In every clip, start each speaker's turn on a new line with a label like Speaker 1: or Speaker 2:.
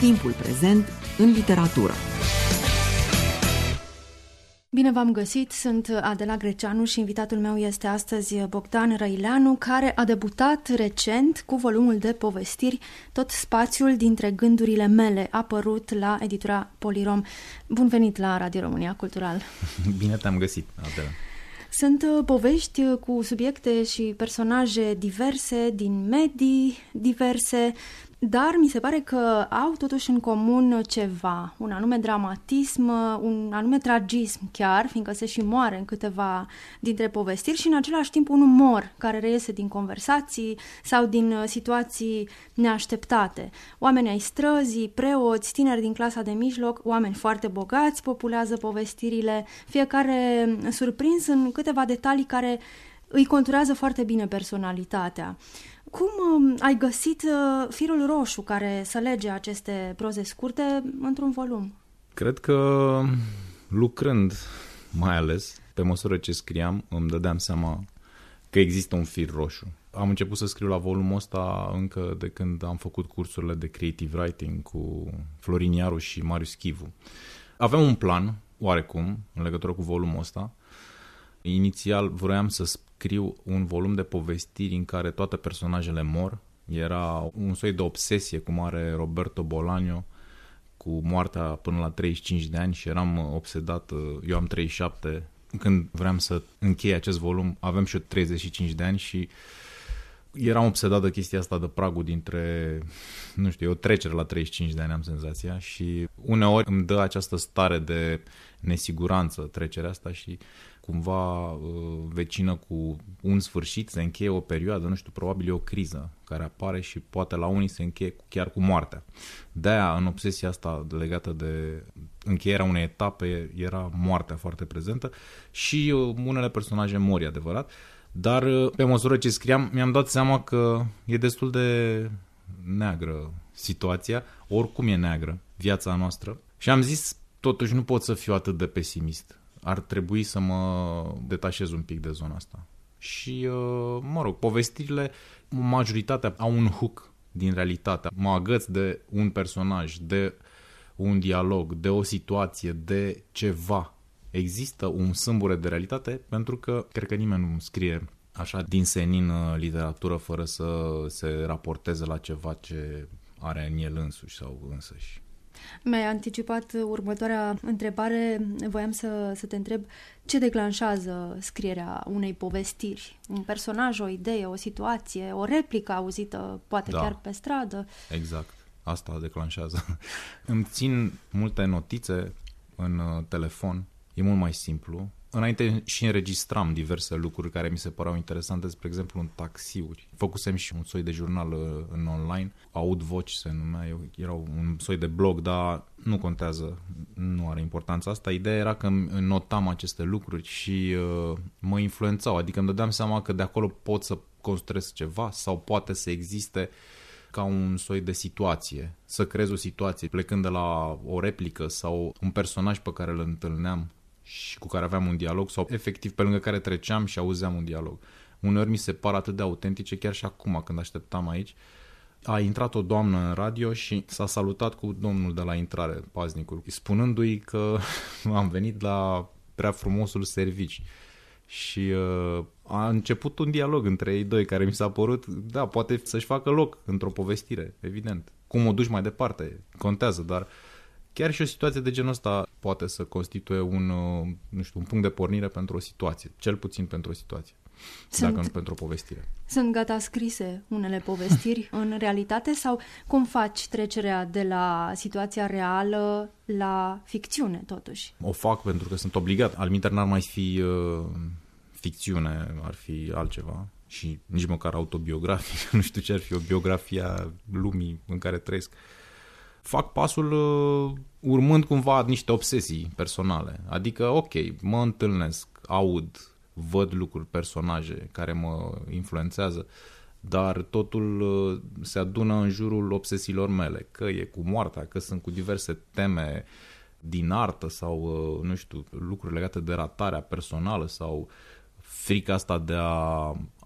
Speaker 1: Timpul prezent în literatură.
Speaker 2: Bine v-am găsit, sunt Adela Greceanu și invitatul meu este astăzi Bogdan Răileanu, care a debutat recent cu volumul de povestiri Tot spațiul dintre gândurile mele, apărut la editura Polirom. Bun venit la Radio România Cultural!
Speaker 3: Bine te-am găsit, Adela!
Speaker 2: Sunt povești cu subiecte și personaje diverse, din medii diverse, dar mi se pare că au totuși în comun ceva, un anume dramatism, un anume tragism chiar, fiindcă se și moare în câteva dintre povestiri și în același timp un umor care reiese din conversații sau din situații neașteptate. Oameni ai străzii, preoți, tineri din clasa de mijloc, oameni foarte bogați populează povestirile, fiecare surprins în câteva detalii care îi conturează foarte bine personalitatea. Cum ai găsit firul roșu care să lege aceste proze scurte într-un volum?
Speaker 3: Cred că lucrând, mai ales, pe măsură ce scriam, îmi dădeam seama că există un fir roșu. Am început să scriu la volumul ăsta încă de când am făcut cursurile de creative writing cu Florin Iaru și Marius Chivu. Aveam un plan, oarecum, în legătură cu volumul ăsta. Inițial vroiam să scriu un volum de povestiri în care toate personajele mor. Era un soi de obsesie, cum are Roberto Bolaño, cu moartea până la 35 de ani și eram obsedat, eu am 37, când vreau să închei acest volum, aveam și eu 35 de ani și eram obsedat de chestia asta, de pragul dintre, nu știu, o trecere la 35 de ani, am senzația, și uneori îmi dă această stare de nesiguranță trecerea asta și cumva vecină cu un sfârșit, se încheie o perioadă, nu știu, probabil e o criză care apare și poate la unii se încheie chiar cu moartea. De-aia, în obsesia asta legată de încheierea unei etape, era moartea foarte prezentă și unele personaje mori, adevărat, dar pe măsură ce scriam, mi-am dat seama că e destul de neagră situația, oricum e neagră viața noastră, și am zis, totuși nu pot să fiu atât de pesimist. Ar trebui să mă detașez un pic de zona asta. Și, mă rog, povestirile, majoritatea au un hook din realitate. Mă agăț de un personaj, de un dialog, de o situație, de ceva. Există un sâmbure de realitate, pentru că cred că nimeni nu scrie așa din senin literatură fără să se raporteze la ceva ce are în el însuși sau însăși.
Speaker 2: Mi-ai anticipat următoarea întrebare. Voiam să te întreb ce declanșează scrierea unei povestiri? Un personaj, o idee, o situație, o replică auzită, poate chiar pe stradă?
Speaker 3: Exact. Asta declanșează. Îmi țin multe notițe în telefon. E mult mai simplu. Înainte și înregistram diverse lucruri care mi se păreau interesante, spre exemplu în taxiuri. Făcusem și un soi de jurnal în online, Aud Voci se numea, era un soi de blog, dar nu contează, nu are importanța asta. Ideea era că notam aceste lucruri și mă influențau, adică îmi dădeam seama că de acolo pot să construiesc ceva sau poate să existe ca un soi de situație, să creez o situație plecând de la o replică sau un personaj pe care îl întâlneam și cu care aveam un dialog sau efectiv pe lângă care treceam și auzeam un dialog. Uneori mi se par atât de autentice, chiar și acum când așteptam aici. A intrat o doamnă în radio și s-a salutat cu domnul de la intrare, paznicul, spunându-i că am venit la prea frumosul servici. Și a început un dialog între ei doi care mi s-a părut, da, poate să-și facă loc într-o povestire, evident. Cum o duci mai departe, contează, dar chiar și o situație de genul ăsta poate să constituie un punct de pornire pentru o situație, cel puțin pentru o situație, dacă nu pentru o povestire.
Speaker 2: Sunt gata scrise unele povestiri în realitate sau cum faci trecerea de la situația reală la ficțiune, totuși?
Speaker 3: O fac pentru că sunt obligat. Altminteri n-ar mai fi ficțiune, ar fi altceva. Și nici măcar autobiografic, nu știu ce ar fi o biografie a lumii în care trăiesc. Fac pasul urmând cumva niște obsesii personale. Adică, ok, mă întâlnesc, aud, văd lucruri, personaje care mă influențează, dar totul se adună în jurul obsesiilor mele. Că e cu moartea, că sunt cu diverse teme din artă sau, nu știu, lucruri legate de ratarea personală sau frica asta de a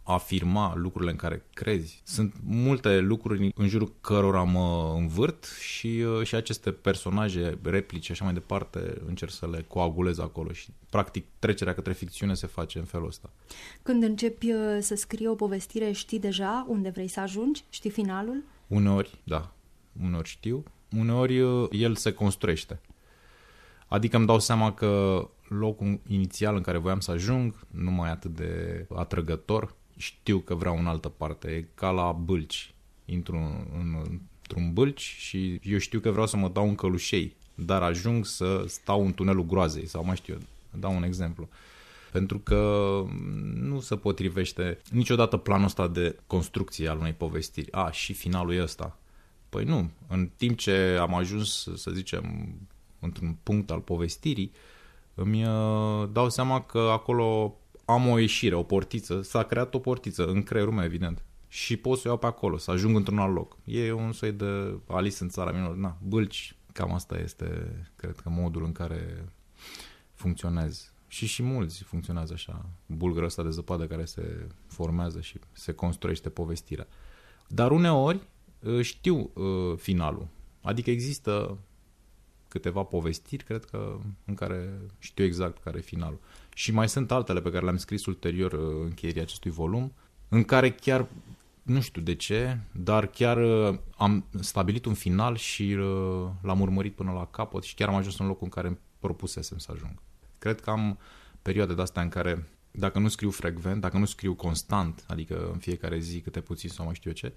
Speaker 3: afirma lucrurile în care crezi. Sunt multe lucruri în jurul cărora mă învârt și aceste personaje, replici și așa mai departe, încerc să le coagulez acolo și practic trecerea către ficțiune se face în felul ăsta.
Speaker 2: Când începi să scrii o povestire, știi deja unde vrei să ajungi? Știi finalul?
Speaker 3: Uneori, da. Uneori știu. Uneori el se construiește. Adică îmi dau seama că locul inițial în care voiam să ajung nu mai e atât de atrăgător. Știu că vreau în altă parte. E ca la bâlci. Intru într-un bâlci și eu știu că vreau să mă dau în călușei, dar ajung să stau în tunelul groazei sau mai știu eu. Dau un exemplu. Pentru că nu se potrivește niciodată planul ăsta de construcție al unei povestiri. Și finalul e ăsta. Păi nu. În timp ce am ajuns, să zicem, într-un punct al povestirii, îmi dau seama că acolo am o ieșire, o portiță. S-a creat o portiță în creierul meu, evident. Și pot să o iau pe acolo, să ajung într-un alt loc. E un soi de Alice în țara minor. Bâlci. Cam asta este, cred că, modul în care funcționez. Și mulți funcționează așa. Bulgărul ăsta de zăpadă care se formează și se construiește povestirea. Dar uneori știu finalul. Adică există câteva povestiri, cred că, în care știu exact care e finalul. Și mai sunt altele pe care le-am scris ulterior încheierii acestui volum, în care chiar, nu știu de ce, dar chiar am stabilit un final și l-am urmărit până la capăt și chiar am ajuns în locul în care îmi propusesem să ajung. Cred că am perioade de-astea în care, dacă nu scriu frecvent, dacă nu scriu constant, adică în fiecare zi câte puțin sau mai știu eu ce,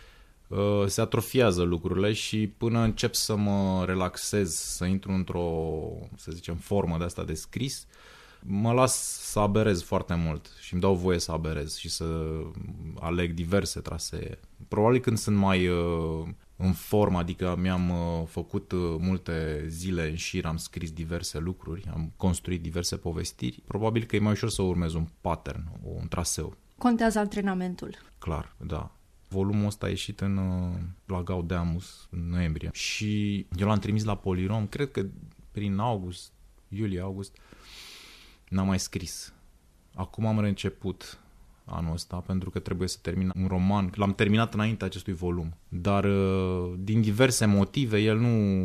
Speaker 3: se atrofiază lucrurile și până încep să mă relaxez, să intru într-o, să zicem, formă de asta de scris, mă las să aberez foarte mult și îmi dau voie să aberez și să aleg diverse trasee. Probabil când sunt mai în formă, adică mi-am făcut multe zile în șir, am scris diverse lucruri, am construit diverse povestiri, probabil că e mai ușor să urmez un pattern, un traseu.
Speaker 2: Contează antrenamentul.
Speaker 3: Clar, da. Volumul ăsta a ieșit la Gaudeamus în noiembrie și eu l-am trimis la Polirom, cred că prin iulie-august, n-am mai scris. Acum am reînceput anul ăsta pentru că trebuie să termin un roman. L-am terminat înainte acestui volum, dar din diverse motive el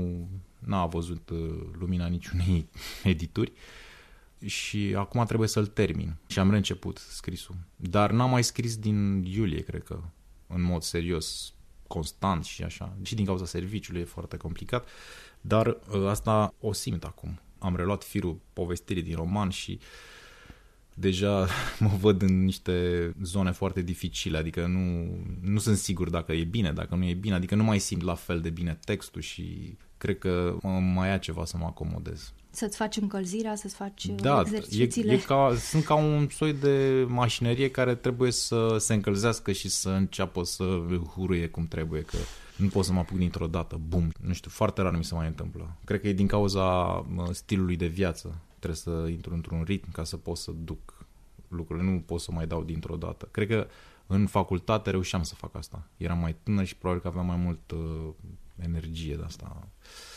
Speaker 3: n-a văzut lumina niciunei edituri și acum trebuie să-l termin. Și am reînceput scrisul. Dar n-am mai scris din iulie, cred că, în mod serios, constant și așa. Și din cauza serviciului e foarte complicat, dar asta o simt acum. Am reluat firul povestirii din roman și deja mă văd în niște zone foarte dificile, adică nu sunt sigur dacă e bine, dacă nu e bine, adică nu mai simt la fel de bine textul și cred că mai ia ceva să mă acomodez.
Speaker 2: Să-ți faci încălzirea, să-ți faci
Speaker 3: exercițiile. Sunt ca un soi de mașinărie care trebuie să se încălzească și să înceapă să huruie cum trebuie, că nu pot să mă apuc dintr-o dată, bum. Nu știu, foarte rar mi se mai întâmplă. Cred că e din cauza stilului de viață. Trebuie să intru într-un ritm ca să pot să duc lucrurile. Nu pot să mai dau dintr-o dată. Cred că în facultate reușeam să fac asta. Eram mai tânăr și probabil că aveam mai mult energie de asta.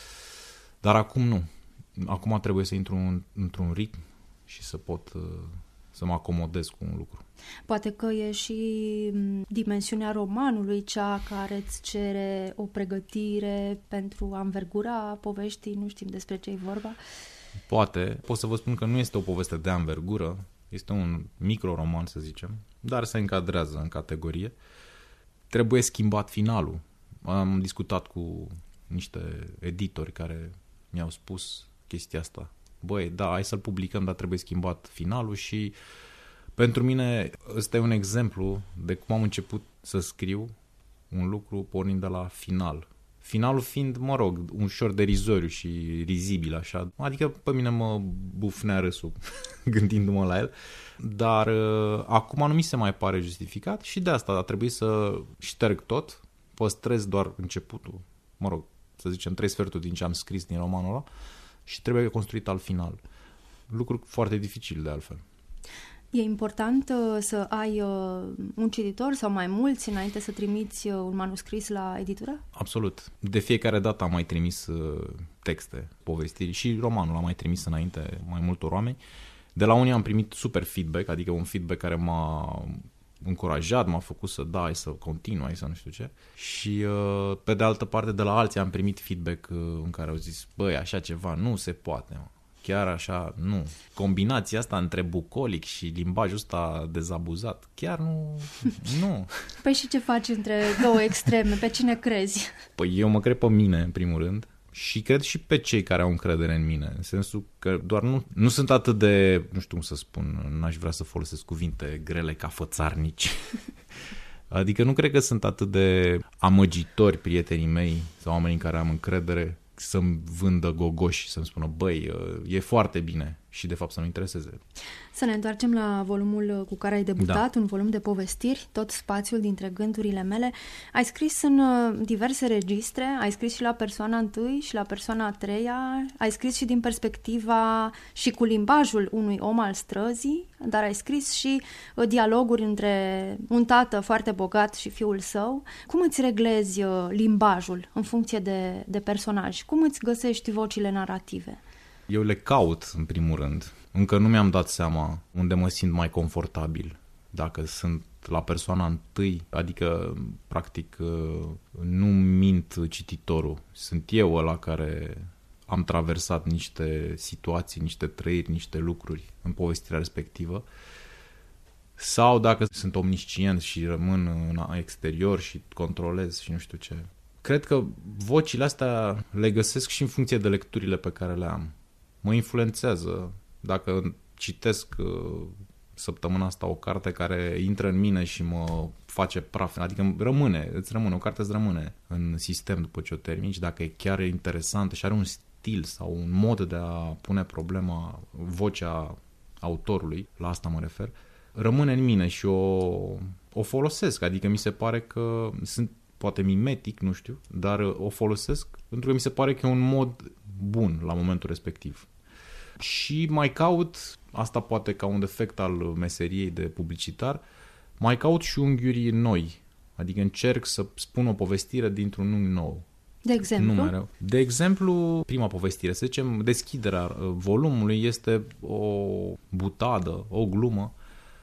Speaker 3: Dar acum nu. Acum trebuie să intru într-un ritm și să pot să mă acomodez cu un lucru.
Speaker 2: Poate că e și dimensiunea romanului cea care îți cere o pregătire pentru anvergura poveștii, nu știm despre ce e vorba.
Speaker 3: Poate. Pot să vă spun că nu este o poveste de anvergură, este un microroman, să zicem, dar se încadrează în categorie. Trebuie schimbat finalul. Am discutat cu niște editori care mi-au spus chestia asta. Băi, da, hai să-l publicăm, dar trebuie schimbat finalul și pentru mine ăsta e un exemplu de cum am început să scriu un lucru pornind de la final. Finalul fiind, mă rog, ușor derizoriu și rizibil așa. Adică pe mine mă bufnea râsul gândindu-mă la el. Dar acum nu mi se mai pare justificat și de asta a trebuit să șterg tot, păstrez doar începutul, mă rog, să zicem 3/4 din ce am scris din romanul ăla și trebuie construit al final. Lucru foarte dificil de altfel.
Speaker 2: E important să ai un cititor sau mai mulți înainte să trimiți un manuscris la editură?
Speaker 3: Absolut. De fiecare dată am mai trimis texte, povestiri și romanul am mai trimis înainte mai multor oameni. De la unii am primit super feedback, adică un feedback care m-a încurajat, m-a făcut să să continui, să nu știu ce. Și pe de altă parte, de la alții am primit feedback în care au zis, băi, așa ceva nu se poate, mă. Chiar așa, nu. Combinația asta între bucolic și limbajul ăsta dezabuzat, chiar nu.
Speaker 2: Păi și ce faci între două extreme? Pe cine crezi?
Speaker 3: Păi eu mă cred pe mine, în primul rând, și cred și pe cei care au încredere în mine, în sensul că doar nu sunt atât de, nu știu cum să spun, n-aș vrea să folosesc cuvinte grele ca fățarnici. Adică nu cred că sunt atât de amăgitori prietenii mei sau oamenii în care am încredere să-mi vândă gogoși, să-mi spună, băi, e foarte bine și de fapt să nu intereseze.
Speaker 2: Să ne întoarcem la volumul cu care ai debutat, un volum de povestiri, tot spațiul dintre gândurile mele. Ai scris în diverse registre, ai scris și la persoana întâi și la persoana a treia, ai scris și din perspectiva și cu limbajul unui om al străzii, dar ai scris și dialoguri între un tată foarte bogat și fiul său. Cum îți reglezi limbajul în funcție de personaj? Cum îți găsești vocile narrative?
Speaker 3: Eu le caut, în primul rând. Încă nu mi-am dat seama unde mă simt mai confortabil. Dacă sunt la persoana întâi, adică, practic, nu mint cititorul. Sunt eu ăla care am traversat niște situații, niște trăiri, niște lucruri în povestirea respectivă. Sau dacă sunt omniscient și rămân în exterior și controlez și nu știu ce. Cred că vocile astea le găsesc și în funcție de lecturile pe care le am. Mă influențează. Dacă citesc săptămâna asta o carte care intră în mine și mă face praf, adică o carte îți rămâne în sistem după ce o termini și dacă e chiar interesantă și are un stil sau un mod de a pune problema, vocea autorului, la asta mă refer, rămâne în mine și o folosesc, adică mi se pare că sunt poate mimetic, nu știu, dar o folosesc pentru că mi se pare că e un mod bun la momentul respectiv. Și mai caut, asta poate ca un defect al meseriei de publicitar, mai caut și unghiuri noi, adică încerc să spun o povestire dintr-un unghi nou.
Speaker 2: De exemplu?
Speaker 3: De exemplu, prima povestire, să zicem, deschiderea volumului este o butadă, o glumă,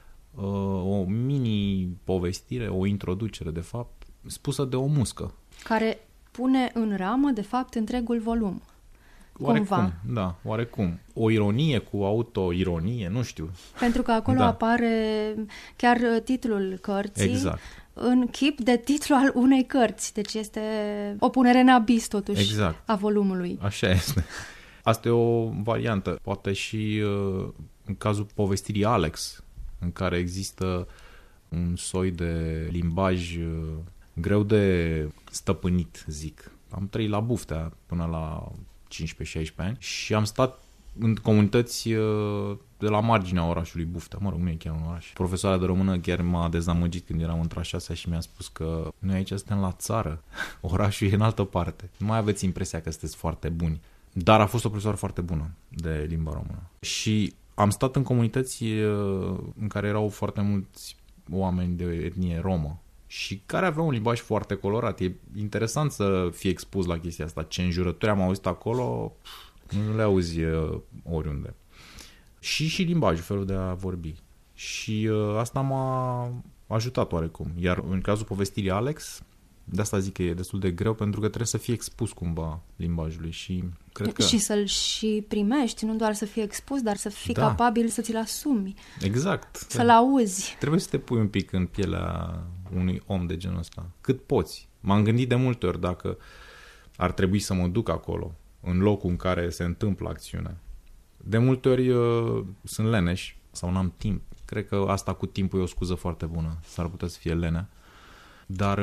Speaker 3: o mini-povestire, o introducere, de fapt, spusă de o muscă.
Speaker 2: Care pune în ramă, de fapt, întregul volum.
Speaker 3: Oarecum, da, oarecum. O ironie cu autoironie, nu știu.
Speaker 2: Pentru că acolo apare chiar titlul cărții.
Speaker 3: Exact.
Speaker 2: În chip de titlu al unei cărți. Deci este o punere în abis, totuși, a volumului.
Speaker 3: Așa este. Asta e o variantă. Poate și în cazul povestirii Alex, în care există un soi de limbaj greu de stăpânit, zic. Am trăit la Buftea până la 15-16 ani și am stat în comunități de la marginea orașului Buftea. Mă rog, nu e chiar un oraș. Profesoara de română chiar m-a dezamăgit când eram într-a 6-a și mi-a spus că noi aici suntem la țară. Orașul e în altă parte. Nu mai aveți impresia că sunteți foarte buni. Dar a fost o profesoară foarte bună de limba română. Și am stat în comunități în care erau foarte mulți oameni de etnie romă și care aveau un limbaj foarte colorat. E interesant să fii expus la chestia asta. Ce înjurături am auzit acolo, nu le auzi oriunde. Și limbajul, felul de a vorbi. Și asta m-a ajutat oarecum. Iar în cazul povestirii Alex, de asta zic că e destul de greu, pentru că trebuie să fii expus cumva limbajului și cred că...
Speaker 2: Și să-l și primești, nu doar să fii expus, dar să fii capabil să ți-l asumi.
Speaker 3: Exact.
Speaker 2: Să-l auzi.
Speaker 3: Trebuie să te pui un pic în pielea unui om de genul ăsta. Cât poți. M-am gândit de multe ori dacă ar trebui să mă duc acolo, în locul în care se întâmplă acțiunea. De multe ori sunt leneș sau n-am timp. Cred că asta cu timpul e o scuză foarte bună. S-ar putea să fie lenea. Dar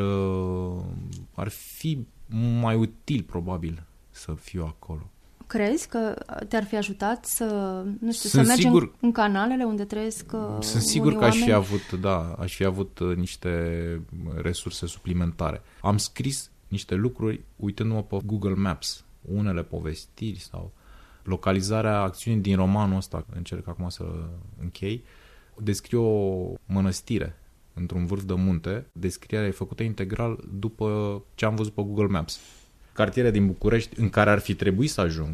Speaker 3: ar fi mai util, probabil, să fiu acolo.
Speaker 2: Crezi că te-ar fi ajutat să mergi în canalele unde trăiesc
Speaker 3: Sunt sigur că aș fi avut niște resurse suplimentare. Am scris niște lucruri uitându-mă pe Google Maps, unele povestiri sau localizarea acțiunii din romanul ăsta, încerc acum să închei, descriu o mănăstire într-un vârf de munte, descrierea e făcută integral după ce am văzut pe Google Maps. Cartiere din București în care ar fi trebuit să ajung,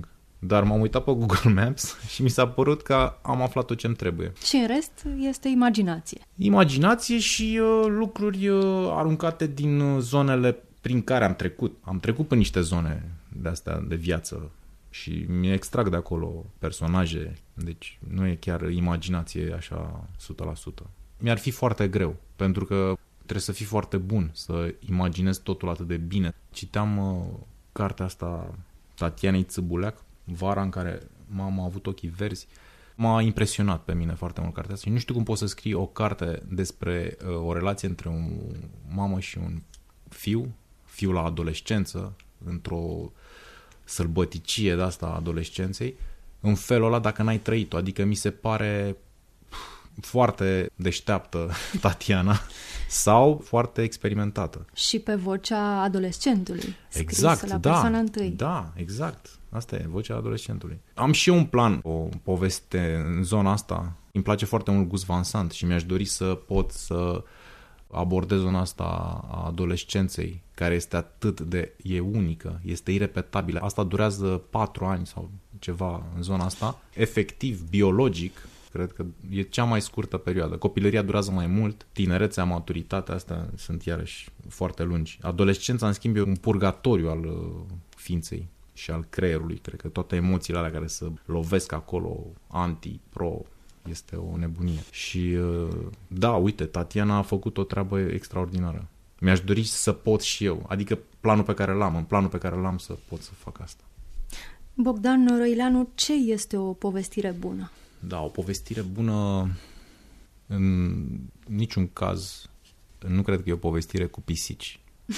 Speaker 3: dar m-am uitat pe Google Maps și mi s-a părut că am aflat tot ce-mi trebuie.
Speaker 2: Și în rest este imaginație.
Speaker 3: Imaginație și lucruri aruncate din zonele prin care am trecut. Am trecut pe niște zone de-astea de viață și mi extrag de acolo personaje, deci nu e chiar imaginație așa 100%. Mi-ar fi foarte greu, pentru că trebuie să fii foarte bun, să imaginezi totul atât de bine. Citeam cartea asta Tatianei Țâbuleac, vara în care am avut ochii verzi. M-a impresionat pe mine foarte mult cartea asta și nu știu cum poți să scrii o carte despre o relație între o mamă și un fiu la adolescență, într-o sălbăticie de asta a adolescenței, în felul ăla dacă n-ai trăit-o. Adică mi se pare foarte deșteaptă Tatiana sau foarte experimentată.
Speaker 2: Și pe vocea adolescentului.
Speaker 3: Exact,
Speaker 2: la persoana întâi.
Speaker 3: Da, exact. Asta e, vocea adolescentului. Am și eu un plan, o poveste în zona asta. Îmi place foarte mult Gus Van Sant și mi-aș dori să pot să abordez zona asta a adolescenței, care este e unică, este irepetabilă. Asta durează 4 ani sau ceva în zona asta. Efectiv, biologic, cred că e cea mai scurtă perioadă. Copilăria durează mai mult, tinerețea, maturitatea, astea sunt iarăși foarte lungi. Adolescența, în schimb, e un purgatoriu al ființei și al creierului. Cred că toate emoțiile alea care se lovesc acolo, anti, pro, este o nebunie. Și da, uite, Tatiana a făcut o treabă extraordinară. Mi-aș dori să pot și eu, adică în planul pe care l-am să pot să fac asta.
Speaker 2: Bogdan Răileanu, ce este o povestire bună?
Speaker 3: Da, o povestire bună în niciun caz nu cred că e o povestire cu pisici.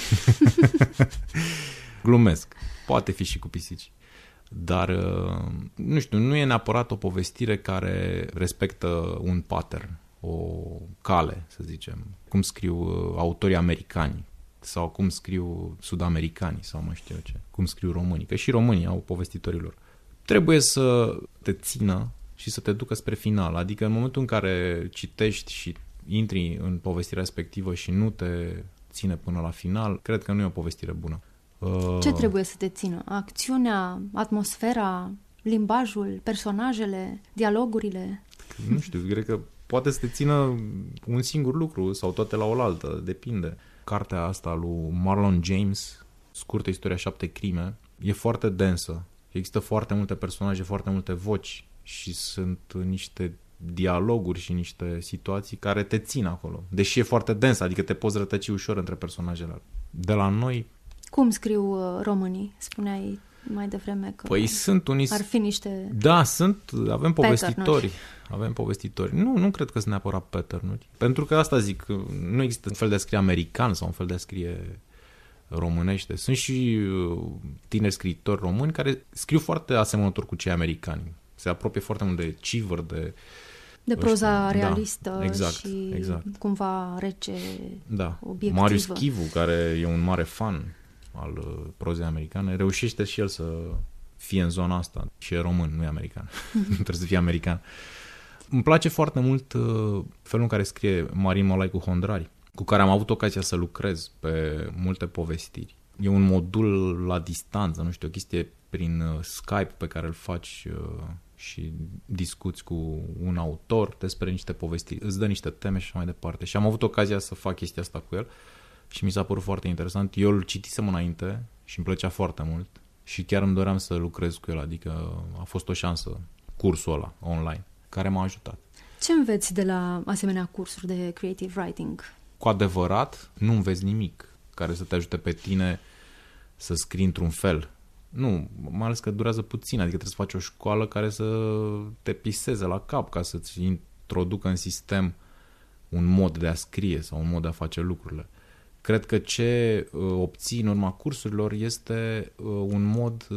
Speaker 3: Glumesc. Poate fi și cu pisici. Dar, nu știu, nu e neapărat o povestire care respectă un pattern, o cale, să zicem. Cum scriu autorii americani sau cum scriu sud-americanii sau mai știu eu ce. Cum scriu românii, că și românii au povestitorilor. Trebuie să te țină și să te ducă spre final. Adică în momentul în care citești și intri în povestirea respectivă și nu te ține până la final, cred că nu e o povestire bună.
Speaker 2: Ce trebuie să te țină? Acțiunea, atmosfera, limbajul, personajele, dialogurile?
Speaker 3: Nu știu, cred că poate să te țină un singur lucru sau toate la oaltă, depinde. Cartea asta lui Marlon James, Scurtă istoria 7 crime, e foarte densă. Există foarte multe personaje, foarte multe voci și sunt niște dialoguri și niște situații care te țin acolo. Deși e foarte densă, adică te poți rătăci ușor între personajele. De la noi...
Speaker 2: Cum scriu românii? Spuneai mai devreme că
Speaker 3: sunt unii...
Speaker 2: ar fi niște...
Speaker 3: Da, avem povestitori. Avem povestitori. Nu cred că sunt neapărat pattern-uri. Pentru că asta zic, nu există un fel de a scrie american sau un fel de a scrie românește. Sunt și tineri scriitori români care scriu foarte asemănător cu cei americani. Se apropie foarte mult de Cheever, de
Speaker 2: proza realistă,
Speaker 3: exact,
Speaker 2: și
Speaker 3: exact.
Speaker 2: Cumva rece, obiectivă.
Speaker 3: Marius Chivu, care e un mare fan al prozei americane, reușește și el să fie în zona asta. Și e român, nu e american. Trebuie să fie american. Îmi place foarte mult felul în care scrie Marin Molaicu Hondrari, cu care am avut ocazia să lucrez pe multe povestiri. E un modul la distanță, nu știu, o chestie prin Skype pe care îl faci și discuți cu un autor despre niște povestiri, îți dă niște teme și așa mai departe. Și am avut ocazia să fac chestia asta cu el și mi s-a părut foarte interesant. Eu îl citisem înainte și îmi plăcea foarte mult și chiar îmi doream să lucrez cu el, adică a fost o șansă cursul ăla online care m-a ajutat.
Speaker 2: Ce înveți de la asemenea cursuri de creative writing?
Speaker 3: Cu adevărat nu înveți nimic care să te ajute pe tine să scrii într-un fel. Nu, mai ales că durează puțin, adică trebuie să faci o școală care să te piseze la cap ca să-ți introducă în sistem un mod de a scrie sau un mod de a face lucrurile. Cred că ce obții în urma cursurilor este un mod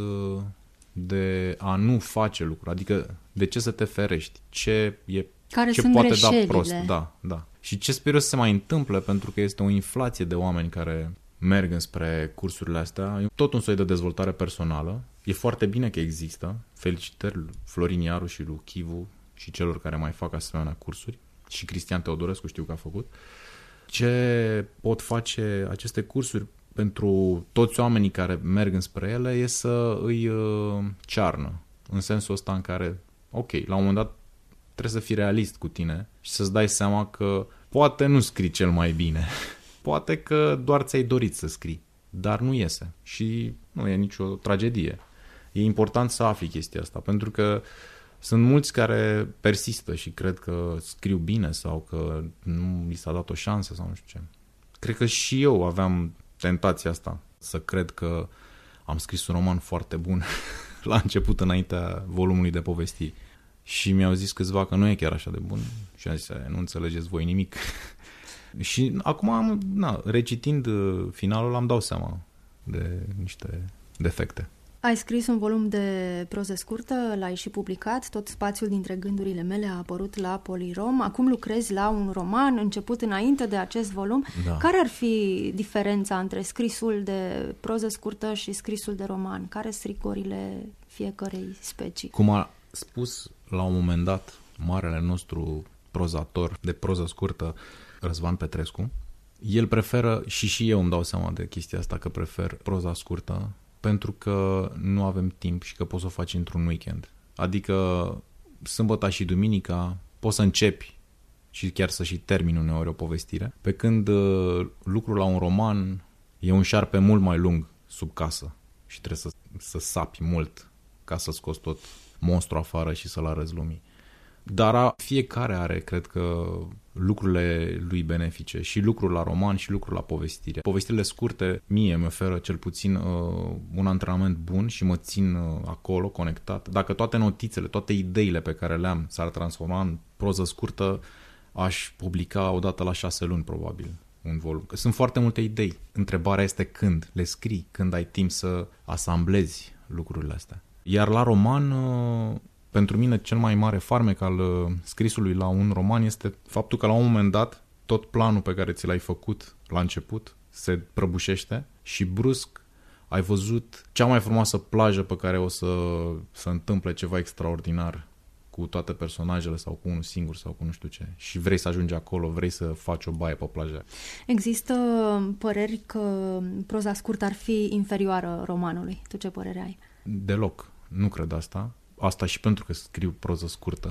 Speaker 3: de a nu face lucruri, adică de ce să te ferești, ce poate da prost. Da. Și ce sper eu să se mai întâmple, pentru că este o inflație de oameni care merg înspre cursurile astea. E tot un soi de dezvoltare personală. E foarte bine că există. Felicitări Florin Iaru și lui Chivu și celor care mai fac asemenea cursuri. Și Cristian Teodorescu știu că a făcut. Ce pot face aceste cursuri pentru toți oamenii care merg înspre ele e să îi cearnă în sensul ăsta în care, ok, la un moment dat trebuie să fii realist cu tine și să-ți dai seama că poate nu scrii cel mai bine, poate că doar ți-ai dorit să scrii, dar nu iese și nu e nicio tragedie. E important să afli chestia asta, pentru că sunt mulți care persistă și cred că scriu bine sau că nu li s-a dat o șansă sau nu știu ce. Cred că și eu aveam tentația asta, să cred că am scris un roman foarte bun la început, înaintea volumului de povestiri. Și mi-au zis câțiva că nu e chiar așa de bun și am zis, nu înțelegeți voi nimic. Și acum, recitind finalul, am dau seama de niște defecte.
Speaker 2: Ai scris un volum de proză scurtă, l-ai și publicat, Tot spațiul dintre gândurile mele a apărut la Polirom. Acum lucrezi la un roman început înainte de acest volum.
Speaker 3: Da.
Speaker 2: Care ar fi diferența între scrisul de proză scurtă și scrisul de roman? Care sunt rigorile fiecărei specii?
Speaker 3: Cum a spus la un moment dat marele nostru prozator de proză scurtă, Răzvan Petrescu, el preferă, și eu îmi dau seama de chestia asta, că prefer proza scurtă, pentru că nu avem timp și că poți să o faci într-un weekend. Adică sâmbăta și duminica poți să începi și chiar să și termini uneori o povestire, pe când lucrul la un roman e un șarpe mult mai lung sub casă și trebuie să sapi mult ca să scoți tot monstru afară și să-l arăți lumii. Dar fiecare are, cred că, lucrurile lui benefice, și lucrul la roman și lucrul la povestire. Povestirile scurte mie mi oferă cel puțin un antrenament bun și mă țin acolo, conectat. Dacă toate notițele, toate ideile pe care le am s-ar transforma în proză scurtă, aș publica odată la 6 luni, probabil, un volum. Sunt foarte multe idei. Întrebarea este când le scrii, când ai timp să asamblezi lucrurile astea. Iar la roman, pentru mine cel mai mare farmec al scrisului la un roman este faptul că la un moment dat tot planul pe care ți l-ai făcut la început se prăbușește și brusc ai văzut cea mai frumoasă plajă pe care o să se întâmple ceva extraordinar cu toate personajele sau cu unul singur sau cu nu știu ce. Și vrei să ajungi acolo, vrei să faci o baie pe plajă.
Speaker 2: Există păreri că proza scurtă ar fi inferioară romanului. Tu ce părere ai?
Speaker 3: Deloc. Nu cred asta. Asta și pentru că scriu proză scurtă.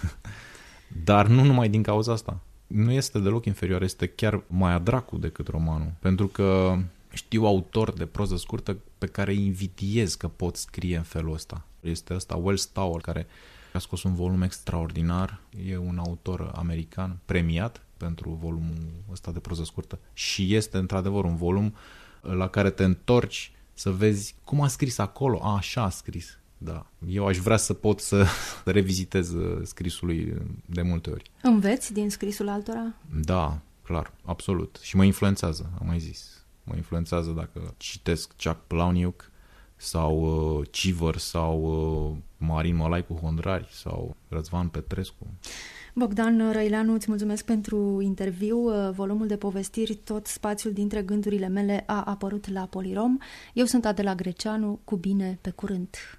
Speaker 3: Dar nu numai din cauza asta. Nu este deloc inferior, este chiar mai a dracu decât romanul. Pentru că știu autori de proză scurtă pe care îi invidiez că pot scrie în felul ăsta. Este ăsta Wells Tower, care a scos un volum extraordinar. E un autor american premiat pentru volumul ăsta de proză scurtă. Și este într-adevăr un volum la care te întorci să vezi cum a scris acolo. Așa a scris. Da, eu aș vrea să pot să revizitez scrisul lui de multe ori.
Speaker 2: Înveți din scrisul altora?
Speaker 3: Da, clar, absolut. Și mă influențează, am mai zis. Mă influențează dacă citesc Chuck Palahniuk sau Cheever sau Marin Mălaicu Hondrari sau Răzvan Petrescu.
Speaker 2: Bogdan Răileanu, îți mulțumesc pentru interviu. Volumul de povestiri Tot spațiul dintre gândurile mele a apărut la Polirom. Eu sunt Adela Greceanu, cu bine, pe curând!